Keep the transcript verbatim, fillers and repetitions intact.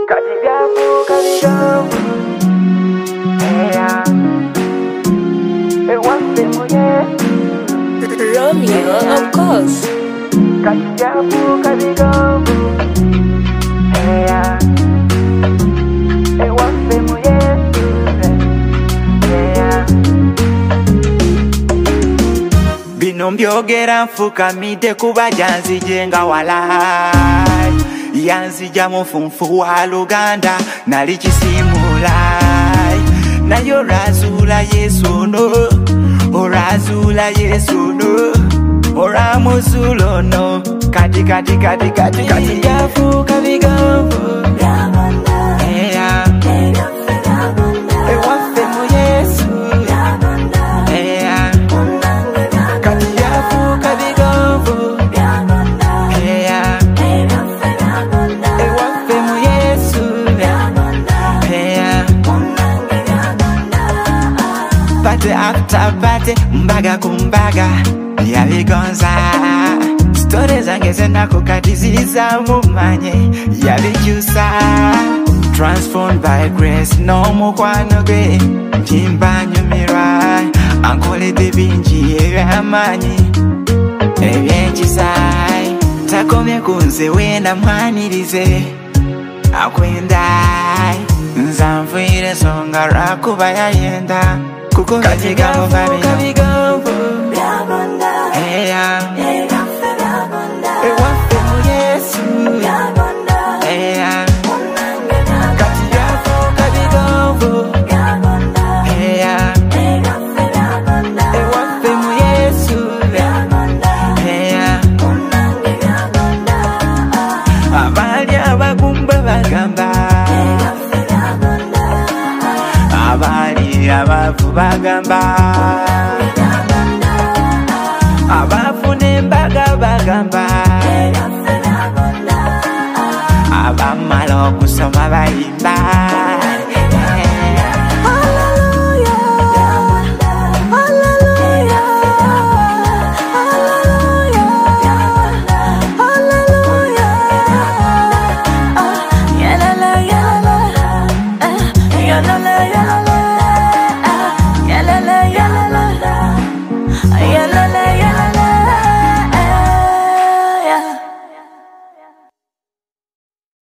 Katigafu kabigafu Eya Ewa femu Yesu Romeo, of course. Katigafu kabigafu Eya Ewa femu Yesu Eya Bino mbyogera nfukamidde kuba janzijenga walai yanzija mufunfu wa Luganda nali kisimulai nayo razula Yesu no orazula Yesu no oramuzulo no kati kati kati kati kati gafu kabigafu eya ewa femu Yesu eya kati gafu kabigafu eya ewa femu Yesu eya pate after pate mbaga kumbaga yabigonza story zange zenakukatiziza mumanye yabikyusa transformed by grace no mukwano gwe ntimbanyumirwa ankoledde bingi ebyamanyi ebyenkisai takomye kunze wena mwanirize akwendai nzanvuire songa lwakuba yayenda kuko kabigafu kabigafu eya ewa femu Yesu eya katigafu kabigafu eya ewa femu Yesu eya abali abagumba bagamba abali abavu bagamba abafuna embaga bagamba abamala okusoma bayimba La la la la